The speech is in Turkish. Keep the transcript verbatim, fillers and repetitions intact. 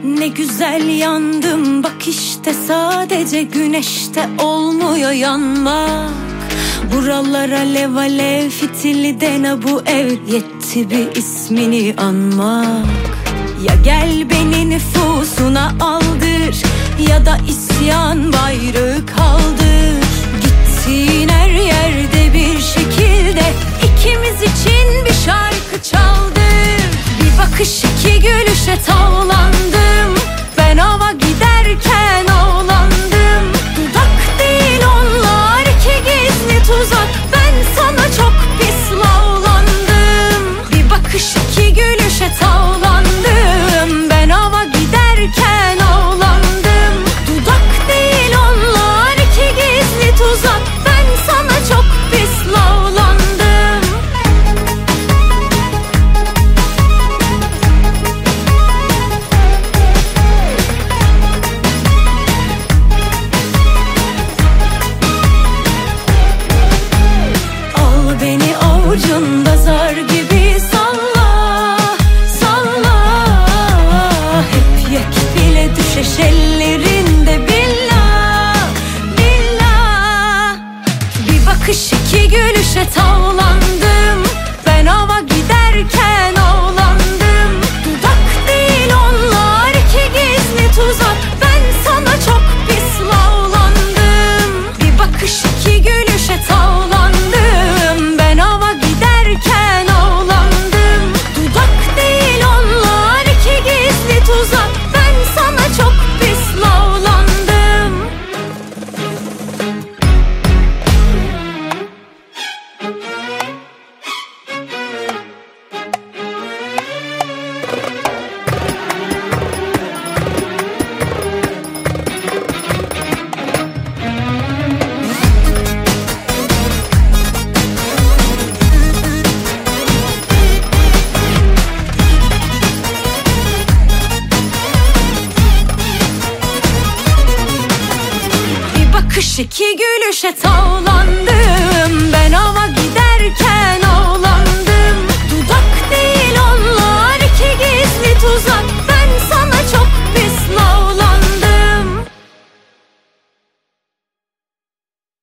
Ne güzel yandım bak işte, sadece güneşte olmuyor yanmak. Buralar alev alev, fitili dene bu ev, yetti bir ismini anmak. Ya gel beni nüfusuna aldır, ya da isyan bayrağı kaldır. Gittiğin her yerde bir şekilde ikimiz için bir şarkı çaldır. Bir bakış iki gülüşe tavlandım, ben hava giderken ağlandım. Dudak değil onlar, iki gizli tuzak, ben sana çok pis lavlandım. Bir bakış iki gülüşe tavlandım, ben hava giderken ağlandım. Dudak değil onlar, iki gizli tuzak, ben sana çok pis lavlandım. Al beni avucunda zar gibi salla, salla. Hep yek bile düşeş ellerinde, billah, billah. Bir bakış iki gülüşe tavlandım, ben hava giderken ağlandım. Dudak değil onlar, iki gizli tuzak, ben sana çok pis lavlandım. Bir bakış iki gülüşe tavlandım, ben hava giderken ağlandım. Dudak değil onlar, iki gizli tuzak, ben sana çok pis lavlandım. Bir bakış iki gülüşe tavlandım, ben hava